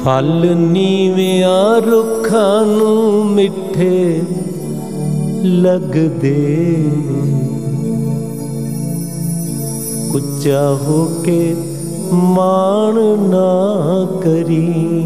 फल नीविया रुखां नूं मिठे लगदे, उच्चा होके माण ना करी।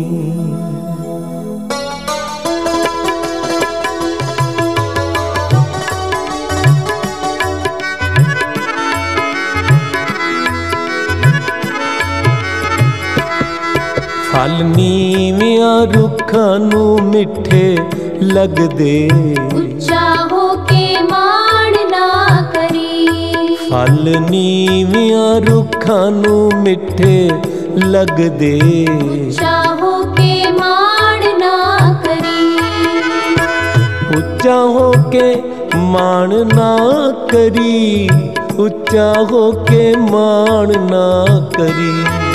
फल नीविया रुखां नूं मिठे लगदे, उच्चा होके माण ना करी। फल नीविया रुखां नूं मिठे लगदे, उच्चा होके माण ना करी। उच्चा होके माण ना करी, उच्चा होके माण ना करी।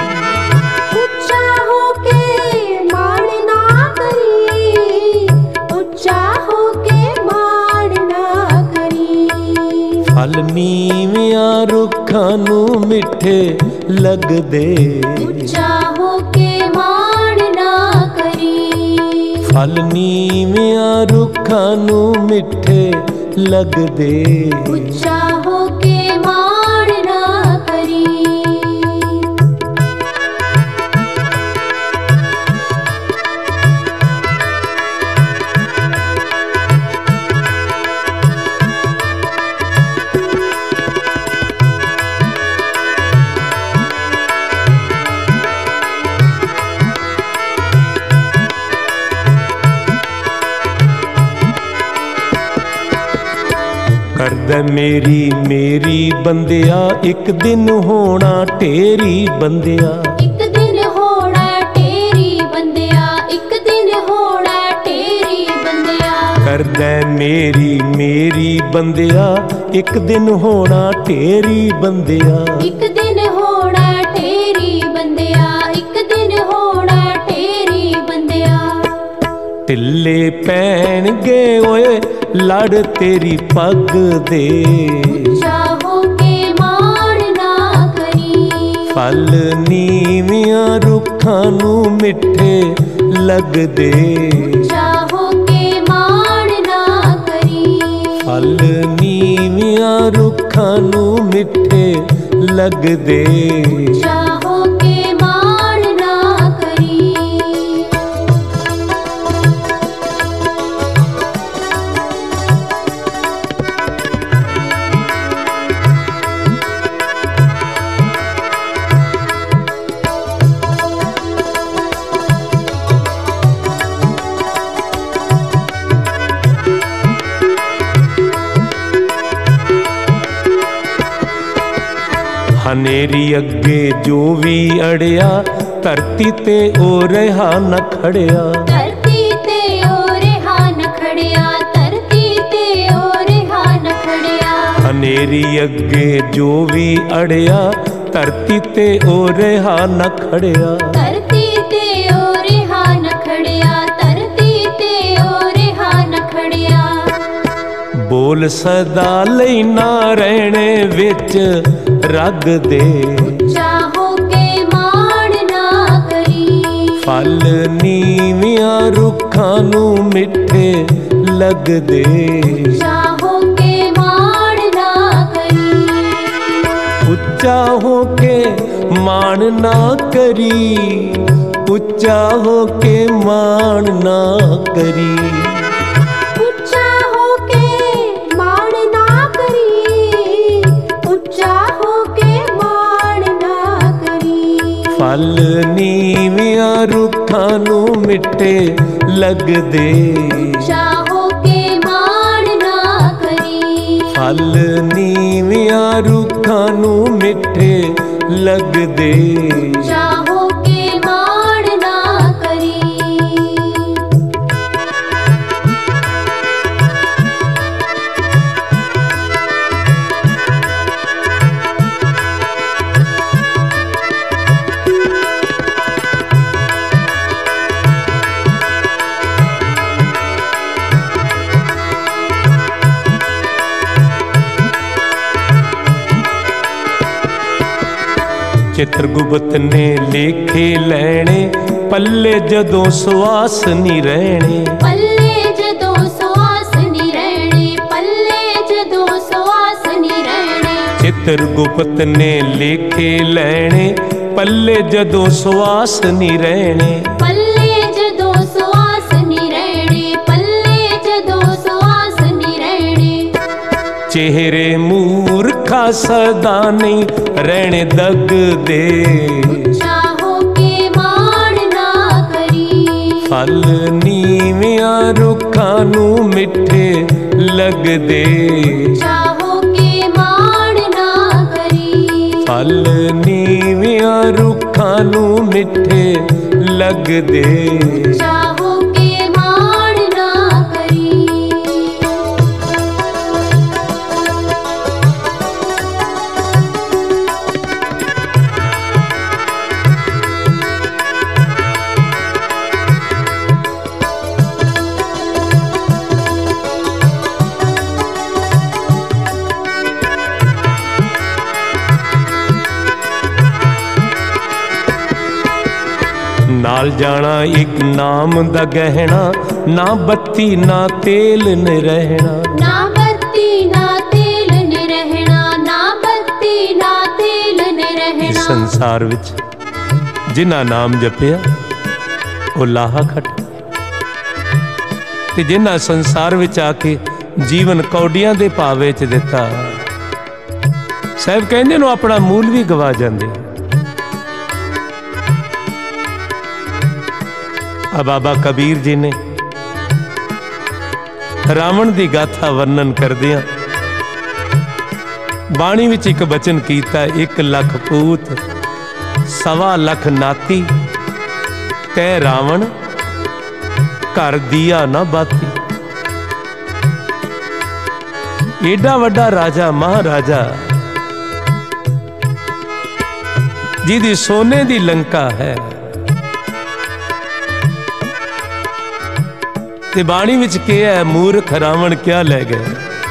फल नीविया रुखां नूं मिठे लगदे, उच्चा होके माण ना करी। फल नीविया रुखां नूं मिठे लगदे, उच्चा होके माण ना करी। करदा मेरी मेरी बंदिया, एक दिन होना ढेरी बंदिया। एक दिन होना ढेरी बंदिया, एक दिन होना ढेरी बंदिया। करदा मेरी मेरी बंदिया, एक दिन होना ढेरी बंदिया। एक दिन होना ढेरी बंदिया, एक दिन होना ढेरी बंदिया। ढिल्ले पैणगे ओए लड़ तेरी पग दे, उच्चा होके माण ना करी। फल नीविया रुखां नूं मिठे लगदे, उच्चा होके माण ना करी। फल नीविया रुखां नूं मिठे लगदे, उच्चा होके माण ना करी। हनेरी अगे जो भी अड़िया, धरती ते ओ रहा न खड़िया। धरती ते ओ रहा न खड़िया, धरती ते ओ रहा न खड़िया। हनेरी अगे जो भी अड़िया, धरती ते ओ रहा न खड़िया। धरती ते ओ रहा न खड़िया, धरती ते ओ रहा न खड़िया। बोल सदा लई ना रहने विच रग दे, उच्चा होके माण ना करी। फल नीविया रुखां नूं मिठे लगदे, उच्चा होके माण ना करी। उच्चा होके माण ना करी, उच्चा होके माण ना करी। उच्चा होके माण ना करी, उच्चा होके माण ना करी। फल नीविया रुखां नूं मिठे लगदे, उच्चा होके माण ना करी। फल नीविया रुखां नूं मिठे लगदे, उच्चा होके माण ना करी। चित्रगुप्त ने लेखे लैणे पल्ले जदों सुआस नी रहने, पल्ले जदों सुआस नी रहने, पल्ले जदों सुआस नी रहने। चित्र गुप्त ने लेखे लैने, पल्ले जदों सुआस नी रहने, पल्ले जदों सुआस नी रहने, पल्ले जदों सुआस नी रहने। चेहरे मूर्खा सदा नहीं रहने दग दे, चाहो के माण ना करी। फल नीवियां रुखां नू मिठे लगदे, चाहो के माण ना करी। फल नीवियां रुखां नू मिठे लगदे। चाहो के माण ना करी। नाल जाना एक नाम दा गहना, ना बत्ती ना तेल न रहना, ना बत्ती ना तेल न रहना, ना बत्ती ना तेल न रहना। इस संसार विच जिन्ना नाम जपिया ਉਹ ਲਾਹਾ ਖਟ, ਤੇ ਜਿਨ੍ਹਾਂ ਸੰਸਾਰ ਵਿੱਚ ਆ ਕੇ ਜੀਵਨ ਕੌਡੀਆਂ ਦੇ ਭਾਅ ਵਿੱਚ ਦਿੱਤਾ, ਸਾਹਿਬ ਕਹਿੰਦੇ ਨੂੰ ਆਪਣਾ ਮੂਲ ਵੀ ਗਵਾ ਜਾਂਦੇ। ਆ ਬਾਬਾ ਕਬੀਰ ਜੀ ਨੇ ਰਾਵਣ ਦੀ ਗਾਥਾ ਵਰਣਨ ਕਰਦਿਆਂ ਬਾਣੀ ਵਿੱਚ ਇੱਕ ਬਚਨ ਕੀਤਾ, 1 ਲੱਖ ਪੂਤ 1.25 ਲੱਖ ਨਾਤੀ, ਤੈ ਰਾਵਣ ਘਰ ਦੀਆ ਨਾ ਬਾਤੀ। ਏਡਾ ਵੱਡਾ ਰਾਜਾ ਮਹਾਰਾਜਾ ਜਿਹਦੀ ਸੋਨੇ ਦੀ ਲੰਕਾ ਹੈ, ਤੇ ਬਾਣੀ ਵਿੱਚ ਕਿਹਾ ਹੈ, ਮੂਰਖ ਰਾਵਣ ਕਿਆ ਲੈ ਗਿਆ।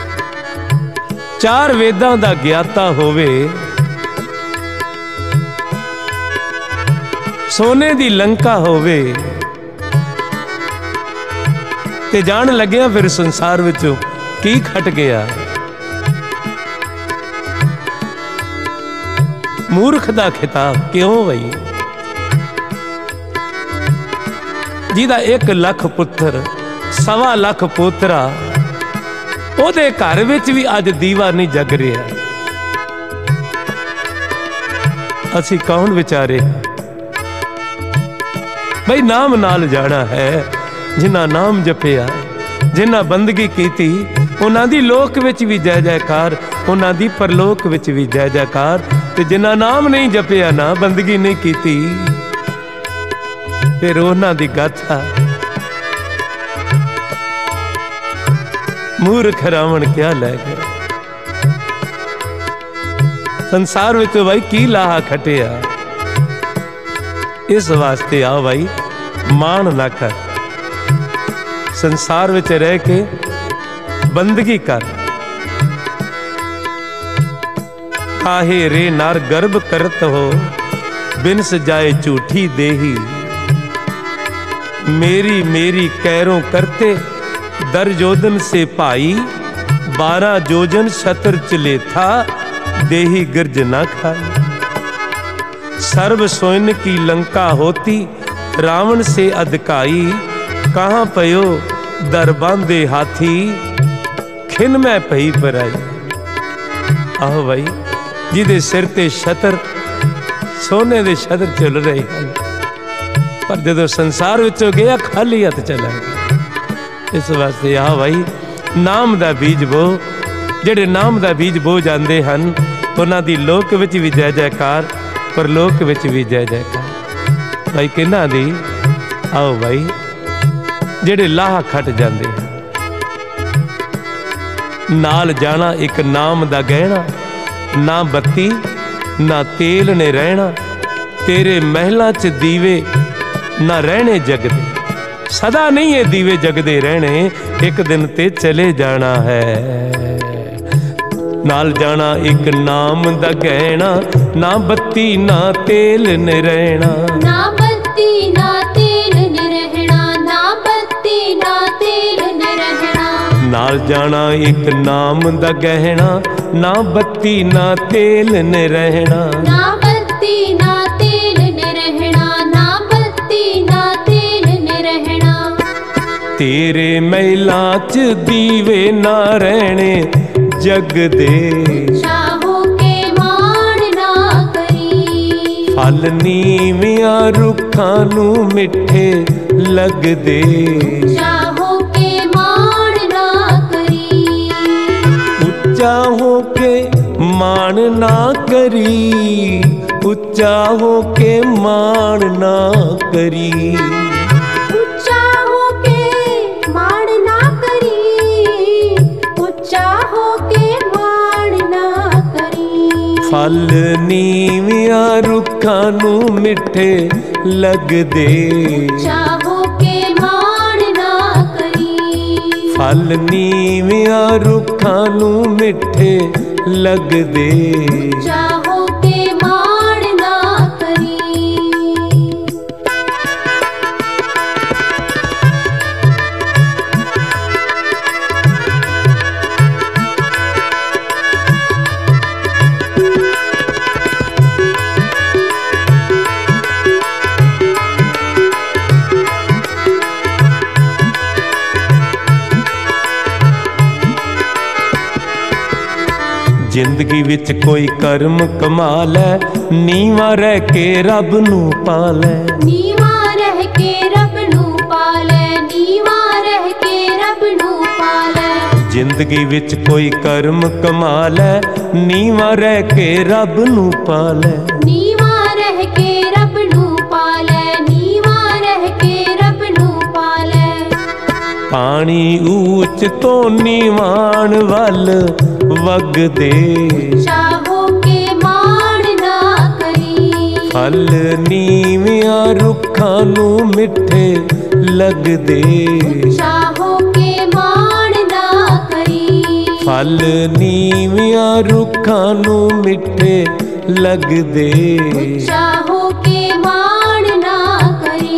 4 ਵੇਦਾਂ ਦਾ ਗਿਆਤਾ ਹੋਵੇ, ਸੋਨੇ ਦੀ ਲੰਕਾ ਹੋਵੇ, ਤੇ ਜਾਣ ਲੱਗਿਆ ਫਿਰ ਸੰਸਾਰ ਵਿੱਚੋਂ ਕੀ ਖਟ ਗਿਆ। ਮੂਰਖ ਦਾ ਖਿਤਾਬ ਕਿਉਂ ਬਈ? ਜਿਹਦਾ 1 ਲੱਖ ਪੁੱਤਰ 1.25 ਲੱਖ ਪੋਤਰਾ, ਉਹਦੇ ਘਰ ਵਿੱਚ ਵੀ ਅੱਜ ਦੀਵਾ ਨਹੀਂ ਜਗ ਰਿਹਾ। ਅਸੀਂ ਕੌਣ ਵਿਚਾਰੇ ਬਈ? ਨਾਮ ਨਾਲ ਜਾਣਾ ਹੈ। ਜਿਨ੍ਹਾਂ ਨਾਮ ਜਪਿਆ, ਜਿਨ੍ਹਾਂ ਬੰਦਗੀ ਕੀਤੀ, ਉਹਨਾਂ ਦੀ ਲੋਕ ਵਿੱਚ ਵੀ ਜੈ ਜੈਕਾਰ, ਉਹਨਾਂ ਦੀ ਪਰਲੋਕ ਵਿੱਚ ਵੀ ਜੈ ਜੈਕਾਰ। ਤੇ ਜਿਨ੍ਹਾਂ ਨਾਮ ਨਹੀਂ ਜਪਿਆ, ਨਾ ਬੰਦਗੀ ਨਹੀਂ ਕੀਤੀ, ਫਿਰ ਉਹਨਾਂ ਦੀ ਗਾਥਾ ਮੂਰਖ ਰਾਵਣ ਕਿਆ ਲੈ ਗਿਆ। ਸੰਸਾਰ ਵਿੱਚ ਭਾਈ ਕੀ ਲਾਹਾ ਖਟਿਆ। ਇਸ ਵਾਸਤੇ ਆ ਭਾਈ ਮਾਣ ਨਾ ਕਰ, ਸੰਸਾਰ ਵਿੱਚ ਰਹਿ ਕੇ ਬੰਦਗੀ ਕਰ। ਕਾਹੇ ਰੇ ਨਰ ਗਰਭ ਕਰਤ ਹੋ, ਬਿਨ ਸਜਾਏ ਝੂਠੀ ਦੇਹੀ। मेरी मेरी कैरों करते दर जोधन से भाई, 12 जोजन शतर चले था, देही गिरज न खाई। सर्व सोइन की लंका होती, रावण से अधकाई। कहाँ पयो दर बांधे हाथी, खिन में पई पराई। आहो भाई, जिदे सिर ते शतर, सोने दे शतर चल रहे हैं, पर जो संसार विचों गया खाली हथ चला गया। इस वास्ते आ भाई नाम दा बीज बो, जेड़े नाम दा बीज बो जाते हैं, उन्हां दी लोक विच भी जय जयकार, पर लोक विच भी जय जयकार। भाई किन्हां दी? आओ भाई जेड़े लाह खट जाते हैं। नाल जाना एक नाम दा गहना, ना बत्ती ना तेल ने रहना। तेरे महलां च दीवे ना रहने जगदे, सदा नहीं ये दीवे जगदे रहने, एक दिन ते चले जाना है। नाल जाना एक नाम दा गहना, ना बत्ती ना तेल ने रहना। ना बत्ती ना तेल नाल जाना एक नाम दा गहना, ना बत्ती ना तेल ने रहना। ना बत्ती ना तेल ने रहना, ना बत्ती ना तेल ने रहना। तेरे महलां च दीवे ना रहने जग दे, चाहो के माण ना करी। फल नीवियां रुखां नूं मिठे लगदे, चाहो के माण ना करी। उच्चा हो के मान ना करी, उच्चा हो के मान ना करी। उच्चा हो के माण ना करी, उच्चा हो के माण ना करी। फल नीवियां रुखां नूं मिठे लगदे, चाहो के माण ना करी। फल नीवियां रुखां नूं मिठे लगदे। चाहो के माण ना करी। जिंदगी विच कोई कर्म कमा लै, नीवां रह के रब नूं पा लै। नीवा रह के रब नूं पाले, नीवा रह के रब नूं पाले। जिंदगी विच कोई कर्म कमा लै, नीवां रह के रब नूं पा लै। नीवा रह के रब नूं पाले, नीवा रह के रब नूं पाले। पानी ऊच तो नीवान वल वगदे, चाहो के माण ना करी। फल नीवियां रुखां नूं मिठे लगदे, चाहो के माण ना करी। फल नीवियां रुखां नूं मिठे लगदे। चाहो के माण ना करी।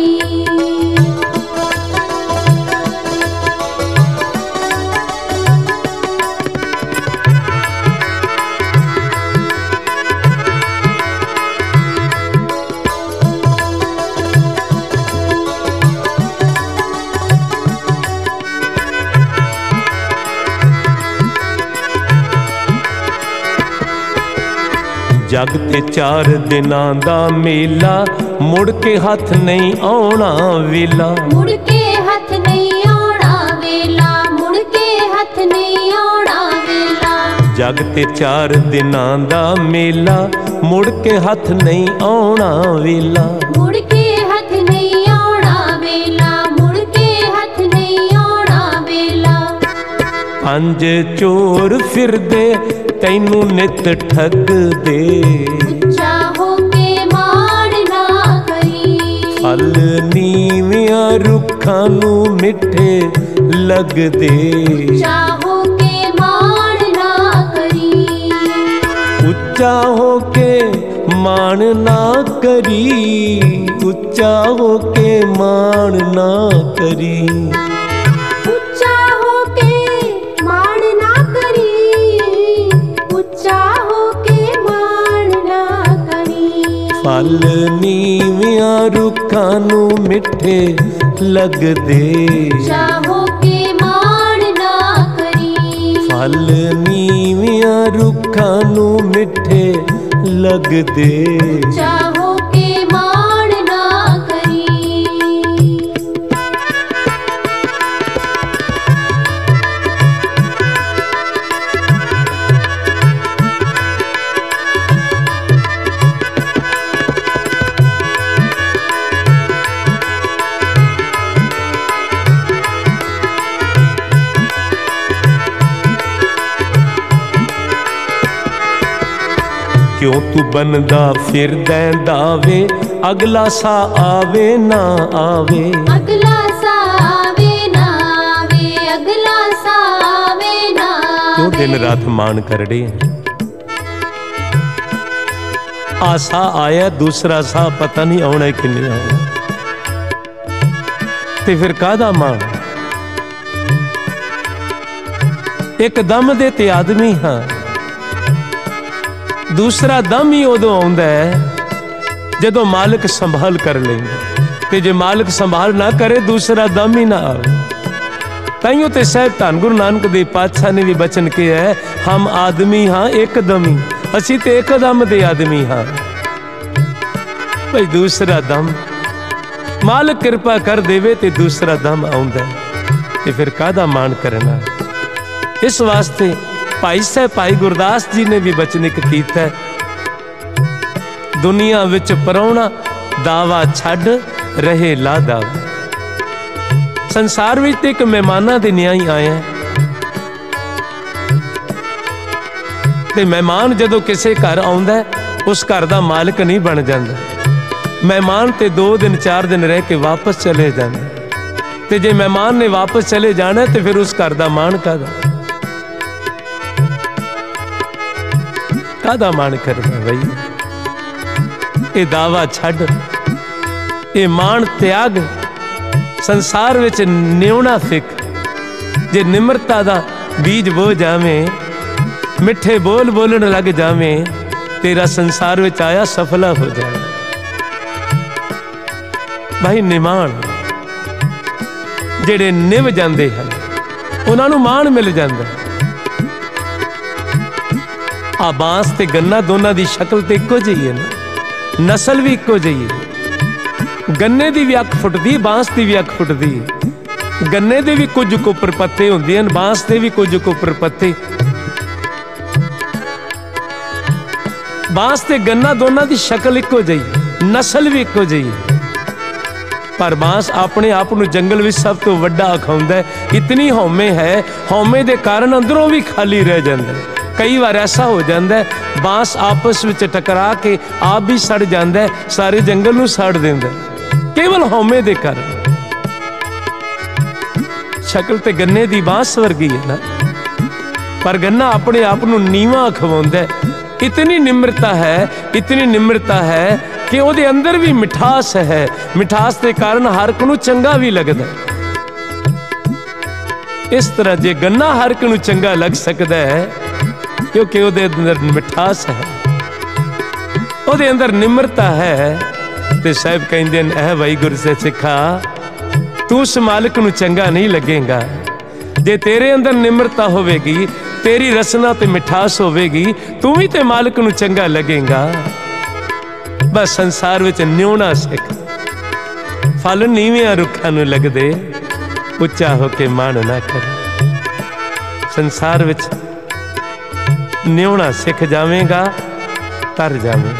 जग ते 4 दिनां दा मेला, मुड़ के हथ नहीं आउणा वेला। मुड़ के हथ नहीं आउणा वेला, मुड़ के हथ नहीं आउणा वेला। जग ते 4 दिनां दा मेला, मुड़ के हथ नहीं आउणा वेला। मुड़ के हथ नहीं आउणा वेला, मुड़ के हथ नहीं आउणा वेला। पंज चोर फिरदे तैनू नित ठगदे, उच्चा हो के माण ना करी। फल नीवियां रुखां नूं मिठे लगदे, चाहो के माण ना करी। उच्चा हो के मान ना करी, उच्चा हो के मान ना करी। उच्चा हो के माण ना करी, उच्चा हो के माण ना करी। फल नीवियां रुखां नूं मिठे लगदे, चाहो के माण ना करी। फल नीवियां रुखां नूं मिठे लगदे। चाहो के माण ना करी। क्यों तू बनदा फिरदै दावे, अगला सा आवे ना आवे। अगला सा आवे ना आवे, अगला सा आवे ना क्यों दिन आवे। रात मान करड़े हैं। आसा आया दूसरा सा पता नहीं आना कि नहीं आना, ते फिर कादा मान। एक दम दे ते आदमी हाँ। दूसरा दम ही उदों आउंदा है जदों मालिक संभाल कर लेंदा, ते जे मालिक संभाल ना करे दूसरा दम ही ना आवे। ताइयों ते साहब धन गुरु नानक देव पातशाह ने भी बचन किया है, हम आदमी हाँ एक दमी, असी ते एक दम दे आदमी हाँ। भाई दूसरा दम मालिक कृपा कर देवे ते दूसरा दम आउंदा है, ते फिर कादा मान करना। इस वास्ते भाई साहब भाई गुरदास जी ने भी बचनिक कीता है, दुनिया विच परौना दावा छड़ रहे ला दावा। संसार विच एक मेहमानां दे न्याई आए हैं, ते मेहमान जदों किसे घर आउंदा है उस घर दा मालिक नहीं बन जांदा। मेहमान ते 2 दिन 4 दिन रह के वापस चले जांदा, ते जे मेहमान ने वापस चले जाना ते फिर उस घर दा मान कादा मान करना भाई। ये दावा छड़, ये मान त्याग, संसार विच निउणा सिख। जे निमरता दा बीज बो जावे, मिठे बोल बोलन लग जावे, तेरा संसार विच आया सफला हो जाए। भाई निमान जेड़े निभ जाते हैं उन्हां नूं मान मिल जाता। आ बांस ते गन्ना दोनों की शक्ल तो इको जी है ना, नस्ल भी इको जी है। गन्ने की भी अख फुटदी, बांस की भी अख फुटदी। गन्ने के भी कुछ कुपर पत्ते होंदे हन, बांस के भी कुछ कुपर पत्ते। बांस ते गन्ना दोनों की शक्ल इको जी, नस्ल भी इको जी है, पर बांस अपने आप को जंगल में सब तो वड्डा अखाउंदा है। इतनी हौमे है, हौमे के कारण अंदरों भी खाली रह जाता है। कई बार ऐसा हो जाता है बांस आपस में टकरा के आप भी सड़ जाता है, सारे जंगल में सड़ देंदा केवल हौमे के कारण। शक्ल तो गन्ने की बांस वर्गी है ना, पर गन्ना अपने आप को नीवा अखवाउंदा है। इतनी निम्रता है, इतनी निम्रता है कि ਉਹਦੇ अंदर भी मिठास है। मिठास के कारण हर एक नूं चंगा भी लगता है। इस तरह जे गन्ना हर एक नूं चंगा लग सकता है क्योंकि ਉਹਦੇ अंदर मिठास है, ਉਹਦੇ अंदर निम्रता है। तो साहब कहते हैं ऐ भाई गुरु से सिखा, तू उस मालिक नूं चंगा नहीं लगेगा जे तेरे अंदर निम्रता होवेगी, तेरी रसना ते मिठास होवेगी, तू भी ते मालिक नूं चंगा लगेगा। बस संसार विच न्योना सिख, फल नीवियां रुखां नूं लगदे, उच्चा होके मान ना कर। संसार विच न्योना सिख जावेगा, तर जावेगा।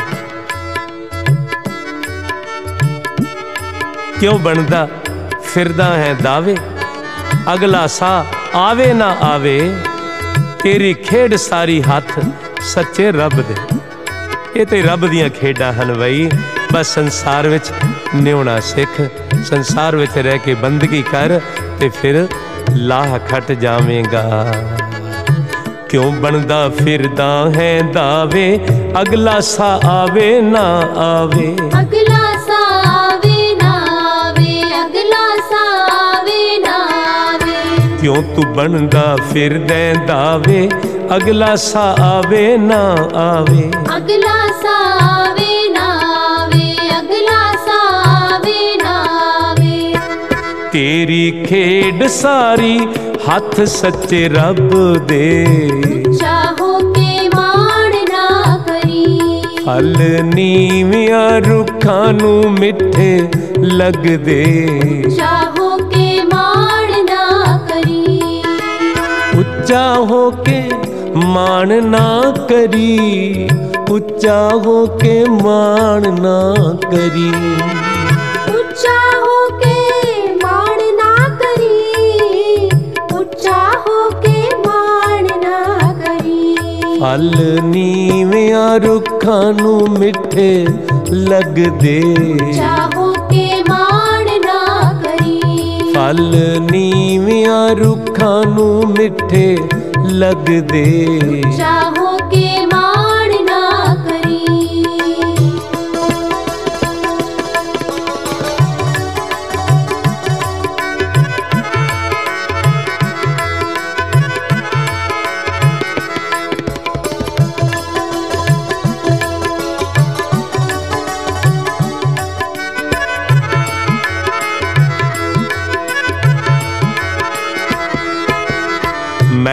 क्यों बनदा फिरदा है दावे, अगला सा आवे ना आवे, तेरी खेड सारी हाथ सच्चे रब दे। ये तो रब दियां खेडां हन बई। बस संसार विच न्योना सिख, संसार विच रह के बंदगी कर, ते फिर लाह खट जावेगा। क्यों बनदा फिरदा है दावे, अगला सा आवे ना आवे, अगला सा आवे ना आवे, अगला सा आवे ना आवे। क्यों तू बनदा फिरदे दावे, अगला सा आवे ना आवे, अगला सा आवे ना आवे, अगला सा आवे ना आवे। तेरी खेड सारी हथ सच्चे रब दे, चाहो के मान ना करी, फल नीवियां रुखां नूं मिठे लगदे, चाहो के मान ना करी, उच्चा हो के मान ना करी, उच्चा हो के मान ना करी, उच्चा हो के मान ना करी, उच्चा हो के मान ना करी। फल नीवियां रुखां नूं मिठे लगदे, चाहो के मान ना करी, फल नीवियां रुखां नूं मिठे लगदे, चाहो के मान ना करी।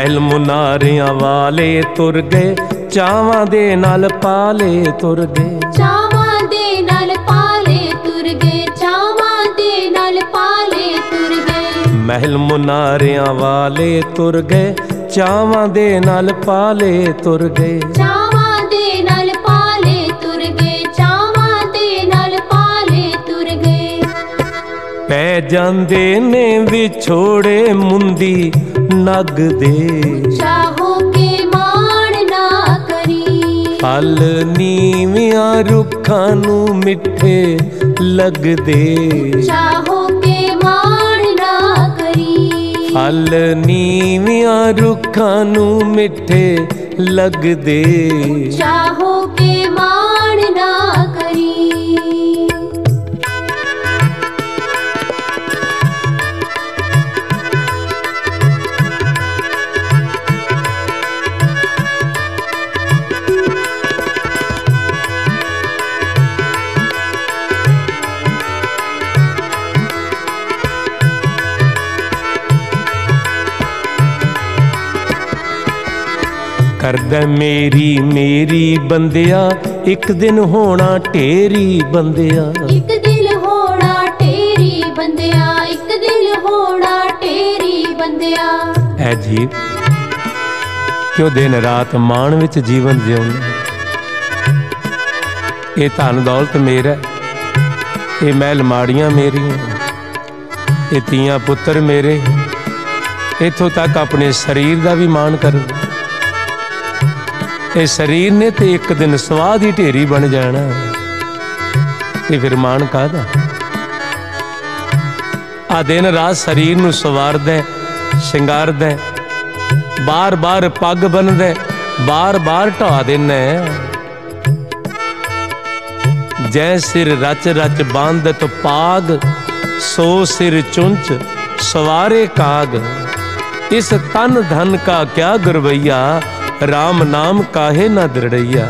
महल मुनारियां वाले तुर गए, चावां दे नाल पाले तुर गए। ਚਾਵਾਂ ਦੇ ਨਾਲ ਪਾਲੇ ਤੁਰ ਗਏ, ਚਾਵਾਂ ਦੇ ਨਾਲ ਪਾਲੇ ਤੁਰ ਗਏ। महल मुनारियां वाले तुर गए, चावां दे नाल पाले तुर गए। ਚਾਵਾਂ ਦੇ ਨਾਲ ਪਾਲੇ ਤੁਰ ਗਏ, ਚਾਵਾਂ ਦੇ ਨਾਲ ਪਾਲੇ ਤੁਰ ਗਏ। पै जांदे ने विछोड़े मुंदी नग दे, ਚਾਹੋ ਕੇ ਮਾਣ ਨਾ ਕਰੀ। फल नीवियां रुखां नू मिठे लगदे, ਚਾਹੋ ਕੇ ਮਾਣ ਨਾ ਕਰੀ। फल नीवियां रुखां नू मिठे लगदे। ਚਾਹੋ ਕੇ ਮਾਣ ਨਾ ਕਰੀ। करदा मेरी मेरी बंदिया, एक दिन होना ढेरी बंदिया। ਇੱਕ ਦਿਨ ਹੋਣਾ ਢੇਰੀ ਬੰਦਿਆ, ਇੱਕ ਦਿਨ ਹੋਣਾ ਢੇਰੀ ਬੰਦਿਆ। ਐ ਜੀ ਕਿਉਂ ਦਿਨ ਰਾਤ ਮਾਣ ਵਿੱਚ ਜੀਵਨ ਜਿਉਣਾ। ਇਹ ਧਨ ਦੌਲਤ ਮੇਰਾ, ਇਹ ਮਹਿਲ ਮਾੜੀਆਂ ਮੇਰੀਆਂ, ਇਹ ਧੀਆਂ ਪੁੱਤਰ ਮੇਰੇ। ਇੱਥੋਂ ਤੱਕ ਆਪਣੇ ਸਰੀਰ ਦਾ ਵੀ ਮਾਣ ਕਰ। ਇਹ ਸਰੀਰ ਨੇ ਤੇ ਇੱਕ ਦਿਨ ਸਵਾਹ ਦੀ ਢੇਰੀ ਬਣ ਜਾਣਾ, ਤੇ ਫਿਰ ਮਾਣ ਕਾਹਦਾ। ਆ ਦਿਨ ਰਾਤ ਸਰੀਰ ਨੂੰ ਸਵਾਰਦਾ, ਸ਼ਿੰਗਾਰਦਾ, ਬਾਰ ਬਾਰ ਪੱਗ ਬੰਨਦਾ, ਬਾਰ ਬਾਰ ਢਾ ਦੇਣਾ। ਜੈ ਸਿਰ ਰਚ ਰਚ ਬਾਂਧਤ ਪਾਗ, ਸੋ सिर चुंच सवारे काग। इस तन धन का क्या गुरवैया, राम नाम काहे ना दृढ़ैया।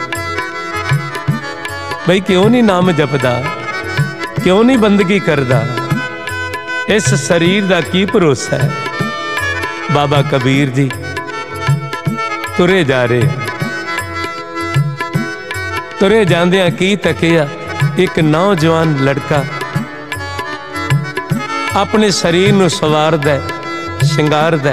भाई क्यों नहीं नाम जपदा, क्यों नहीं बंदगी करदा। इस शरीर का की भरोसा है। बाबा कबीर जी तुरे जा रहे, तुरे जांदियां की तकिया एक नौजवान लड़का अपने शरीर नूं सवारदा, शिंगारदा,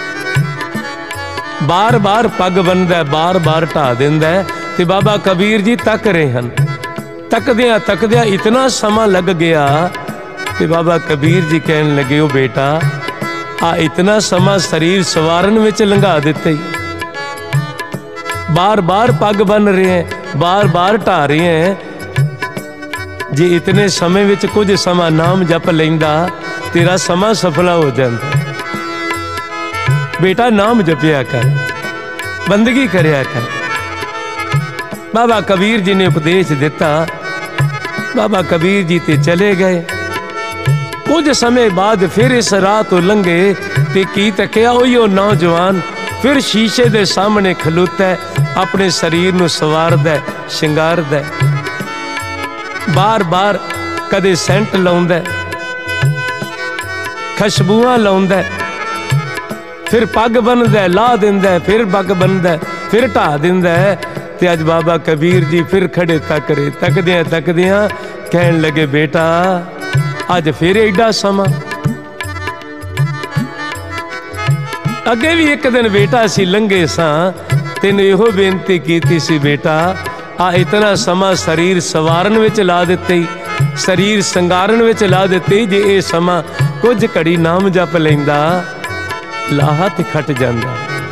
बार बार पग बनदा, बार बार ढा दिंदा। ते बाबा कबीर जी तक रहे हैं। तकदियां तकदियां इतना समा लग गया कि बाबा कबीर जी कहन लगे, ओ बेटा आ इतना समा शरीर सवारन विच लंघा दिते, बार बार पग बन रहे हैं, बार बार ढा रहे हैं। जे इतने समय विच कुछ समा नाम जप लैंदा, तेरा समा सफला हो जाता। बेटा नाम जपिया कर, बंदगी करया कर। बाबा कबीर जी ने उपदेश दिता। बाबा कबीर जी ते चले गए। कुछ समय बाद फिर इस राह तो लंघे ते की तकिया, ओही नौजवान फिर शीशे दे सामने खलोता है, अपने शरीर नूं सवारदा, शिंगारदा, बार बार कदे सेंट लाउंदा, खुशबूआं लाउंदा, फिर पग बनदा, ला दिंदा, फिर पग बनदा, फिर ढा दिंदा। ते अज बाबा कबीर जी फिर खड़े तक रहे। तकदियां तकदियां कहन लगे, बेटा अज फिर एडा समा। अगे भी एक दिन बेटा असी लंघे सां, तेन इहो बेनती कीती सी, बेटा आ इतना समा शरीर सवारन विच ला दिते, शरीर संगारन विच ला दिते। जे ये समा कुछ घड़ी नाम जप लैंदा, लाहा ते खट जांदा।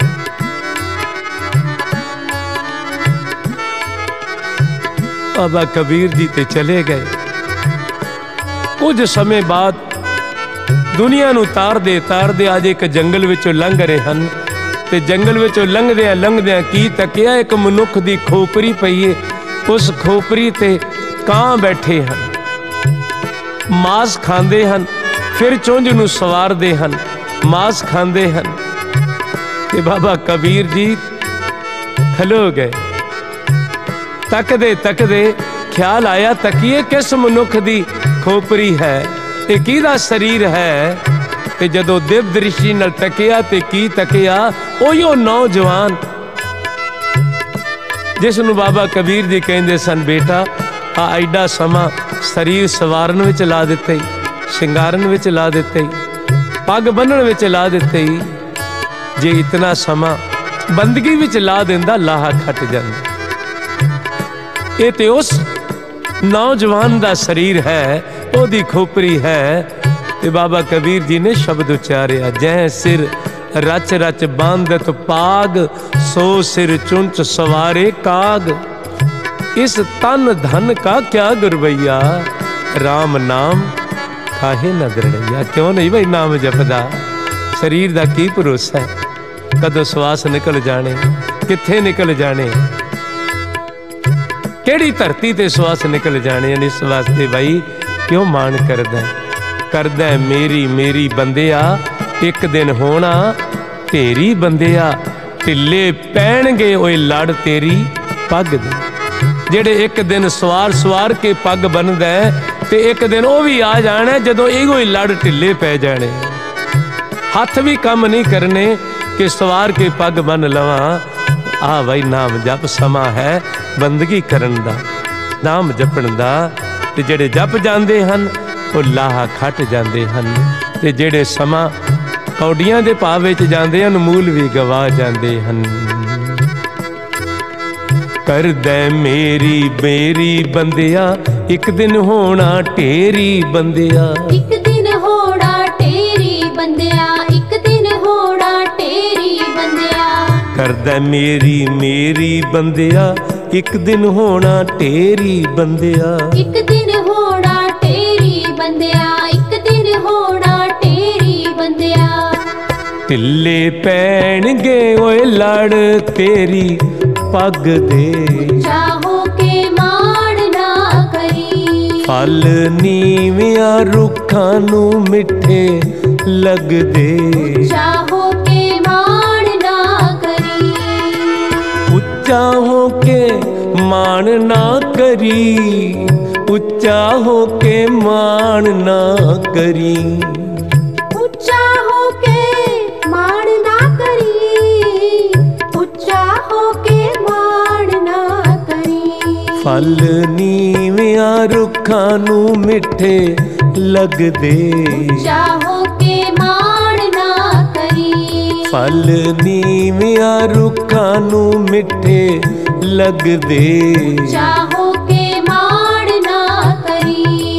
बाबा कबीर जी ते चले गए। कुछ समय बाद दुनिया नूं तारदे तारदे अज एक जंगल विचों लंघ रहे हन। ते जंगल विचों लंघदियां लंघदियां की तकिया, एक मनुख दी खोपरी पई है। उस खोपरी ते कां बैठे हन, मांस खांदे हन, फिर चुंझ नूं सवारदे हन, मांस खांदे हन। ते बाबा कबीर जी खलो गए। तकदे तकदे ख्याल आया, तकिए किस मनुख दी खोपरी है, ये किहदा शरीर है। ਤੇ ਜਦੋਂ ਦਿਵ ਦ੍ਰਿਸ਼ਟੀ ਨਾਲ ਤੱਕਿਆ ਤੇ ਕੀ ਤੱਕਿਆ, ਉਹੀਓ ਨੌਜਵਾਨ ਜਿਸ ਨੂੰ ਬਾਬਾ ਕਬੀਰ ਜੀ ਕਹਿੰਦੇ ਸਨ, ਬੇਟਾ ਆ ਐਡਾ ਸਮਾਂ ਸਰੀਰ ਸਵਾਰਨ ਵਿੱਚ ਲਾ ਦਿੱਤੇ, ਸ਼ਿੰਗਾਰਨ ਵਿੱਚ ਲਾ ਦਿੱਤੇ, ਪੱਗ ਬੰਨਣ ਵਿੱਚ ਲਾ ਦਿੱਤੇ, ਜੇ ਇਤਨਾ ਸਮਾਂ ਬੰਦਗੀ ਵਿੱਚ ਲਾ ਦਿੰਦਾ ਲਾਹਾ ਖੱਟ ਜਾਂਦਾ। ਇਹ ਤੇ ਉਸ ਨੌਜਵਾਨ ਦਾ ਸਰੀਰ ਹੈ, ਉਹਦੀ ਖੋਪਰੀ ਹੈ। ਤੇ ਬਾਬਾ ਕਬੀਰ ਜੀ ਨੇ ਸ਼ਬਦ ਉਚਾਰਿਆ, ਜੈ ਸਿਰ ਰਚ ਰਚ ਬਾਂਧਤ ਪਾਗ, ਸੋ ਸਿਰ ਚੁੰਚ ਸਵਾਰੇ ਕਾਗ। ਇਸ ਤਨ ਧਨ ਕਾ ਕਿਆ ਗੁਰਬਈਆ, ਰਾਮ ਨਾਮ ਕਾਹੇ ਨ ਦਰੜਈਆ। ਕਿਉਂ ਨਹੀਂ ਬਈ ਨਾਮ ਜਪਦਾ? ਸਰੀਰ ਦਾ ਕੀ ਭਰੋਸਾ ਹੈ, ਕਦੋਂ ਸਵਾਸ ਨਿਕਲ ਜਾਣੇ, ਕਿੱਥੇ ਨਿਕਲ ਜਾਣੇ, ਕਿਹੜੀ ਧਰਤੀ ਤੇ ਸਵਾਸ ਨਿਕਲ ਜਾਣੇ। ਇਸ ਵਾਸਤੇ ਬਾਈ ਕਿਉਂ ਮਾਣ ਕਰਦਾ ਮੇਰੀ ਮੇਰੀ ਬੰਦਿਆ, ਇੱਕ ਦਿਨ ਹੋਣਾ ਢੇਰੀ ਬੰਦਿਆ, ਢਿੱਲੇ ਪੈਣਗੇ ਓਏ ਲੜ ਤੇਰੀ ਪੱਗ ਦੇ। ਜਿਹੜੇ ਇੱਕ ਦਿਨ ਸਵਾਰ ਕੇ ਪੱਗ ਬੰਨਦਾ ਤੇ ਇੱਕ ਦਿਨ ਉਹ ਵੀ ਆ ਜਾਣਾ ਜਦੋਂ ਇਹੋ ਹੀ ਲੜ ਢਿੱਲੇ ਪੈ ਜਾਣੇ। ਹੱਥ ਵੀ ਕੰਮ ਨਹੀਂ ਕਰਨੇ ਕਿ ਸਵਾਰ ਕੇ ਪੱਗ ਬੰਨ ਲਵਾਂ। ਆ ਬਾਈ ਨਾਮ ਜਪ, ਸਮਾਂ ਹੈ ਬੰਦਗੀ ਕਰਨ ਦਾ, ਨਾਮ ਜਪਣ ਦਾ। ਤੇ ਜਿਹੜੇ ਜਪ ਜਾਂਦੇ ਹਨ ਉਹ ਲਾਹਾ ਖੱਟ ਜਾਂਦੇ ਹਨ, ਤੇ ਜਿਹੜੇ ਸਮਾਂ ਕੌਡੀਆਂ ਦੇ ਭਾਵ ਵਿੱਚ ਜਾਂਦੇ ਹਨ ਮੂਲ ਵੀ ਗਵਾ ਜਾਂਦੇ ਹਨ। ਕਰਦਾ ਮੇਰੀ ਮੇਰੀ ਬੰਦਿਆ, ਇੱਕ ਦਿਨ ਹੋਣਾ ਢੇਰੀ ਬੰਦਿਆ, ਇੱਕ ਦਿਨ ਹੋਣਾ ਢੇਰੀ ਬੰਦਿਆ, ਇੱਕ ਦਿਨ ਹੋਣਾ ਢੇਰੀ ਬੰਦਿਆ। ਕਰਦਾ ਮੇਰੀ ਮੇਰੀ ਬੰਦਿਆ, ਇੱਕ ਦਿਨ ਹੋਣਾ ਢੇਰੀ ਬੰਦਿਆ, ਇੱਕ ਦਿਨ ਹੋਣਾ ਢੇਰੀ ਬੰਦਿਆ, ਇੱਕ ਦਿਨ ਹੋਣਾ ਢੇਰੀ ਬੰਦਿਆ। ਢਿੱਲੇ ਪੈਣਗੇ ਓਏ ਲੜ ਤੇਰੀ ਪੱਗ ਦੇ, ਉੱਚਾ ਹੋ ਕੇ ਮਾਣ ਨਾ ਕਰੀ। ਫਲ ਨੀਵਿਆਂ ਰੁੱਖਾਂ ਨੂੰ ਮਿੱਠੇ ਲੱਗਦੇ, ਉੱਚਾ ਹੋ ਕੇ ਮਾਣ ਨਾ ਕਰੀ। ਉੱਚਾ ਹੋ ਕੇ ਮਾਣ ਨਾ ਕਰੀ, ਉੱਚਾ ਹੋ ਕੇ ਮਾਣ ਨਾ ਕਰੀ। ਉੱਚਾ ਹੋ ਕੇ ਮਾਣ ਨਾ ਕਰੀ, ਉੱਚਾ ਹੋ ਕੇ ਮਾਣ ਨਾ ਕਰੀ। ਫਲ ਨੀਵਿਆਂ ਰੁੱਖਾਂ ਨੂੰ ਮਿੱਠੇ ਲੱਗਦੇ, ਉੱਚਾ ਹੋ ਕੇ ਮਾਣ ਨਾ ਕਰੀ। ਫਲ ਨੀਵਿਆਂ ਰੁੱਖਾਂ ਨੂੰ ਮਿੱਠੇ ਲੱਗਦੇ, ਉੱਚਾ ਹੋ ਕੇ ਮਾਣ ਨਾ ਕਰੀ।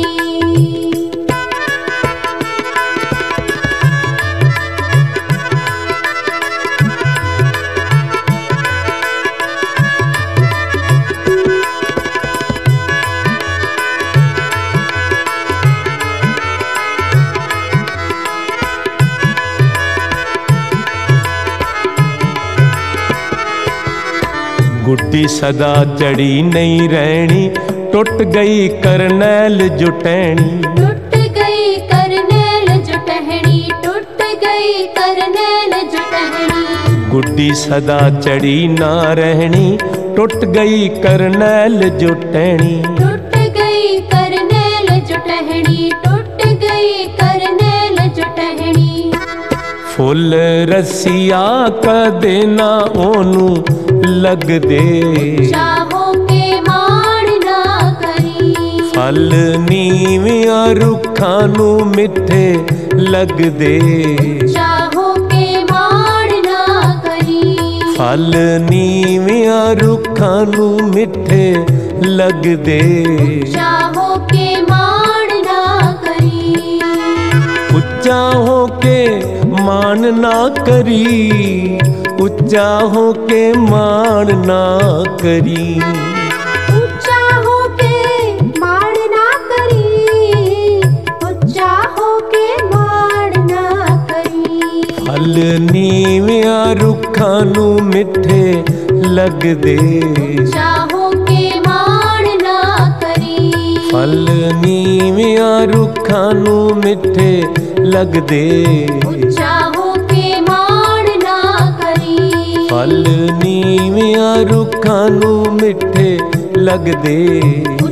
ਗੁੱਡੀ ਸਦਾ ਚੜੀ ਨਹੀਂ ਰਹਿਣੀ, ਟੁੱਟ ਗਈ ਕਰਨੈਲ ਜੁਟੈਣੀ। ਟੁੱਟ ਗਈ ਕਰਨੈਲ ਜੁਟਹਿਣੀ, ਟੁੱਟ ਗਈ ਕਰਨੈਲ ਜੁਟਹਿਣੀ। ਗੁੱਡੀ ਸਦਾ ਚੜੀ ਨਾ ਰਹਿਣੀ, ਟੁੱਟ ਗਈ ਕਰਨੈਲ ਜੁਟੈਣੀ। ਟੁੱਟ ਗਈ ਕਰਨੈਲ ਜੁਟਹਿਣੀ, ਟੁੱਟ ਗਈ ਕਰਨੈਲ ਜੁਟਹਿਣੀ। ਫੁੱਲ ਰੱਸੀਆ ਕਦੇ ਨਾ ਉਹਨੂੰ ਲੱਗਦੇ, ਚਾਹੋ ਕੇ ਮਾਣ ਨਾ ਕਰੀ। ਫਲ ਨੀਵਿਆਂ ਰੁੱਖਾਂ ਨੂੰ ਮਿੱਠੇ ਲੱਗਦੇ, ਚਾਹੋ ਕੇ ਮਾਣ ਨਾ ਕਰੀ। ਫਲ ਨੀਵਿਆਂ ਰੁੱਖਾਂ ਨੂੰ ਮਿੱਠੇ ਲੱਗਦੇ, ਚਾਹੋ ਕੇ ਮਾਣ ਨਾ ਕਰੀ। ਉੱਚਾ ਹੋ ਕੇ ਮਾਣ ਨਾ ਕਰੀ, ਉੱਚਾ ਹੋ ਕੇ ਮਾਣ ਨਾ ਕਰੀ। ਉੱਚਾ ਹੋ ਕੇ ਮਾਣ ਨਾ ਕਰੀ, ਉੱਚਾ ਹੋ ਕੇ ਮਾਣ ਨਾ ਕਰੀ। ਫਲ ਨੀਵਿਆਂ ਰੁੱਖਾਂ ਨੂੰ ਮਿੱਠੇ ਲੱਗਦੇ, ਚਾਹੋ ਕੇ ਮਾਣ ਨਾ ਕਰੀ। ਫਲ ਨੀਵਿਆਂ ਰੁੱਖਾਂ ਨੂੰ ਮਿੱਠੇ ਲੱਗਦੇ, ਉੱਚਾ ਹੋ ਕੇ ਮਾਣ ਨਾ ਕਰੀ। ਫਲ ਨੀਵਿਆਂ ਰੁੱਖਾਂ ਨੂੰ ਮਿੱਠੇ ਲੱਗਦੇ।